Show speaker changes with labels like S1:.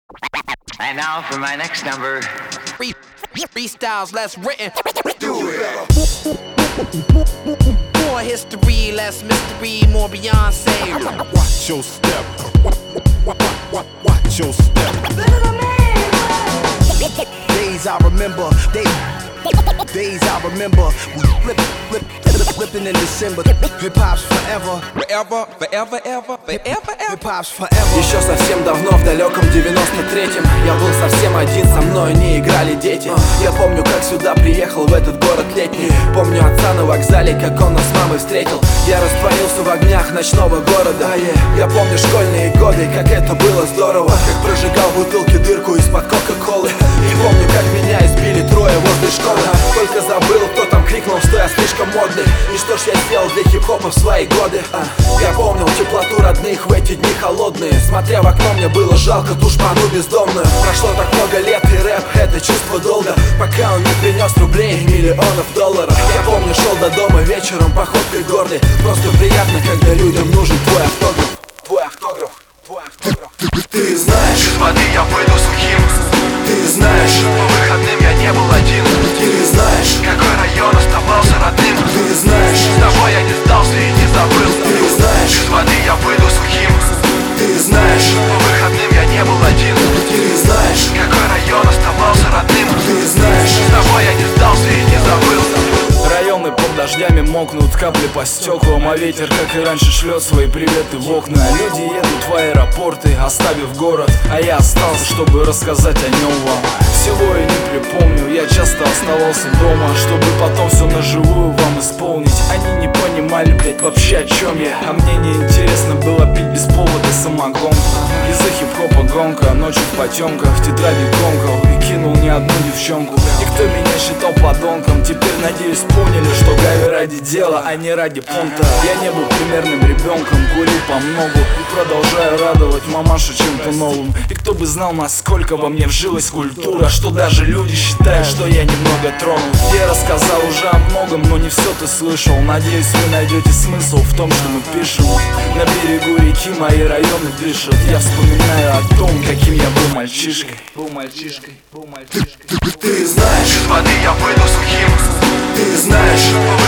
S1: And now for my next number.
S2: Freestyles less written.
S3: Do it.
S2: More history, less mystery, more Beyonce.
S4: Watch your step. Watch your step.
S3: Days I remember, days I remember. We flipping in December. Hip hop's forever.
S2: Forever, forever, ever, forever, ever.
S3: Hip hop's forever.
S5: Еще совсем давно, в далеком 93-м, я был совсем один, со мной не играли дети. Я помню, как сюда приехал, в этот город летний. Помню отца на вокзале, как он нас с мамой встретил. Я растворился в огнях ночного города. Я помню школьные годы, как это было здорово. Как прожигал в бутылке дырку из-под кока-колы. И помню, как меня избили трое возле школы. Только забыл, кто там крикнул, что я слишком модный. И что ж я сделал для хип-хопа в свои годы. Я помнил теплоту родных в эти дни холодные. Смотря в окно, мне было жалко ту шпану бездомную. Прошло так много лет, и рэп — это чувство долга, пока он не принес рублей, миллионов долларов. Я помню, шел до дома вечером, походкой гордый. Просто приятно, когда людям нужен твой автограф. Твой автограф, твой автограф. Ты знаешь,
S6: Из воды я выйду сухим.
S5: ты знаешь,
S6: По выходным я не был один.
S5: ты знаешь,
S6: Какой район оставался родным.
S5: ты знаешь,
S6: С тобой я не сдался и не забыл.
S5: ты знаешь,
S6: Из воды я выйду сухим.
S5: ты знаешь,
S6: По выходным я не был один.
S5: ты знаешь,
S6: Какой район оставался родным.
S5: ты знаешь.
S6: С тобой я не сдался и не забыл.
S7: Районы под дождями мокнут, капли по стеклам, а ветер, как и раньше, шлет свои приветы в окна. Люди едут в аэропорты, оставив город, а я остался, чтобы рассказать о нем вам. Всего я не припомню, я часто оставался дома, чтобы потом все наживую вам исполнить. Они не понимали, блять, вообще о чем я, а мне неинтересно было пить без повода самогонку. Из-за хип-хопа гонка, ночью в потемках, в тетради комкал и кинул не одну девчонку. И кто меня считал подонком, теперь, надеюсь, поняли, что гаве ради дела, а не ради понта. Я не был примерным ребенком, курил по многу и продолжаю радовать мамашу чем-то новым. И кто бы знал, насколько во мне вжилась культура, что даже люди считают, что я немного тронут. Я рассказал уже о многом, но не все ты слышал. Надеюсь, вы найдете смысл в том, что мы пишем. На берегу реки мои районы дышат. Я вспоминаю о том, каким я был мальчишкой.
S5: Ты знаешь,
S6: Из воды я выйду сухим.
S5: ты знаешь,
S6: По